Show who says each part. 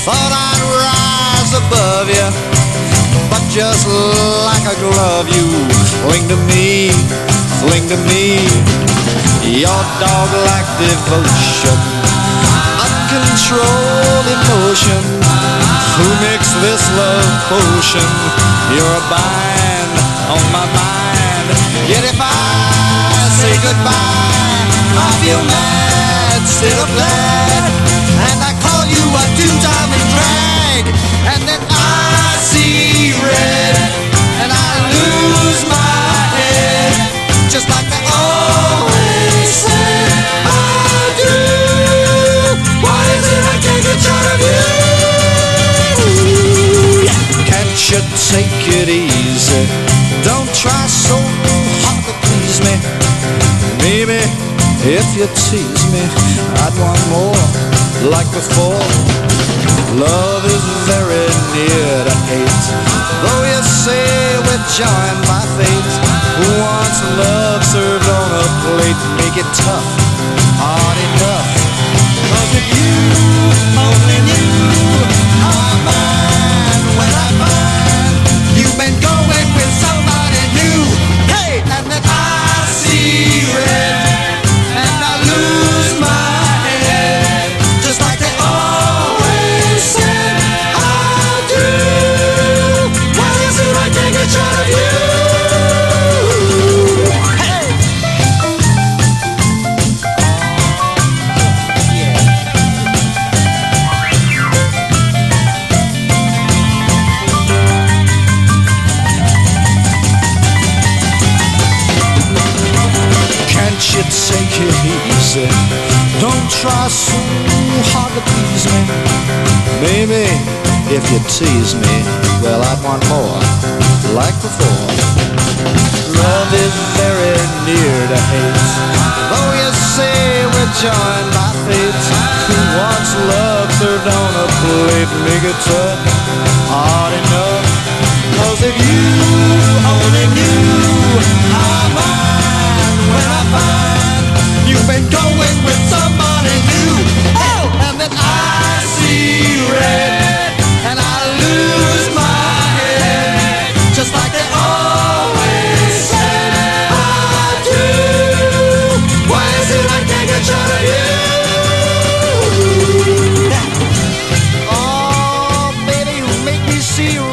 Speaker 1: thought I'd rise above you, but just like a glove you cling to me, cling to me. Your dog-like devotion, uncontrolled emotion. Who mixed this love potion? You're a bind on my mind. Yet if I say goodbye, I feel mad instead of glad. And I call you a two-timing drag. And then I see red, and I lose my head, just like they always said I do. Why is it I can't get tired of you? Can't you take it easy? Don't try so hard to please me. Maybe if you tease me, I'd want more like before. Love is very near to hate, though you say we're joined by fate. Who wants love served on a plate? Make it tough, hard enough. 'Cause if you only knew how I mind when I find you've been going with somebody new. Hey, and then I see red, and I lose my head, just like they always said I do. Why is it I can't get tired of you? Hey! Can't you take it easy? Don't try so hard to please me. Maybe if you tease me, well, I'd want more like before. Love is very near to hate, though you say we're joined by fate. Who wants love served on a plate? Make it tough, hard enough. 'Cause if you only knew how I mind when I find you've been going with somebody new. Oh, and then I see red, and I lose my head, just like they always said I do. Why is it I can't get tired of you? Oh, baby, you make me see